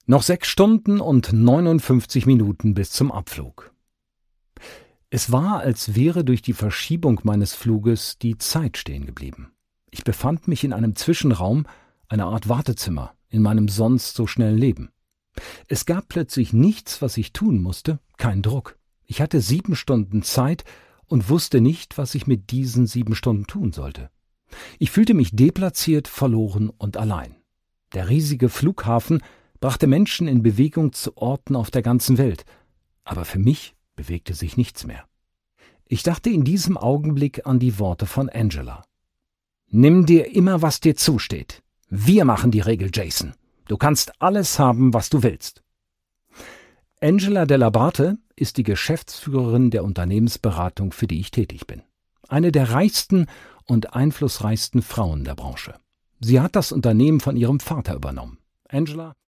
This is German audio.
Noch 6 Stunden und 59 Minuten bis zum Abflug. Es war, als wäre durch die Verschiebung meines Fluges die Zeit stehen geblieben. Ich befand mich in einem Zwischenraum, einer Art Wartezimmer, in meinem sonst so schnellen Leben. Es gab plötzlich nichts, was ich tun musste, kein Druck. Ich hatte 7 Stunden Zeit und wusste nicht, was ich mit diesen 7 Stunden tun sollte. Ich fühlte mich deplatziert, verloren und allein. Der riesige Flughafen brachte Menschen in Bewegung zu Orten auf der ganzen Welt, aber für mich bewegte sich nichts mehr. Ich dachte in diesem Augenblick an die Worte von Angela. »Nimm dir immer, was dir zusteht. Wir machen die Regel, Jason. Du kannst alles haben, was du willst.« Angela Dell'Abate ist die Geschäftsführerin der Unternehmensberatung, für die ich tätig bin. Eine der reichsten und einflussreichsten Frauen der Branche. Sie hat das Unternehmen von ihrem Vater übernommen. Angela